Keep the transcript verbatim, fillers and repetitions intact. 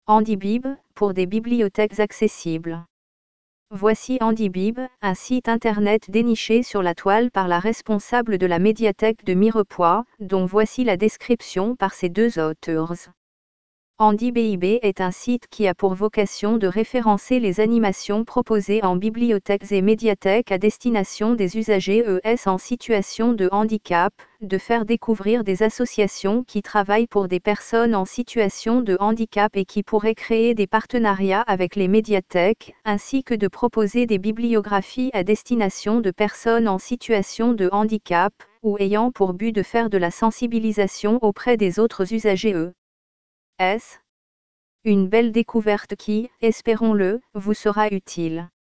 HandiBib, pour des bibliothèques accessibles. Voici HandiBib, un site internet déniché sur la toile par la responsable de la médiathèque de Mirepoix, dont voici la description par ses deux auteurs. HandiBib est un site qui a pour vocation de référencer les animations proposées en bibliothèques et médiathèques à destination des usagers E S en situation de handicap, de faire découvrir des associations qui travaillent pour des personnes en situation de handicap et qui pourraient créer des partenariats avec les médiathèques, ainsi que de proposer des bibliographies à destination de personnes en situation de handicap, ou ayant pour but de faire de la sensibilisation auprès des autres usagers E S. Une belle découverte qui, espérons-le, vous sera utile.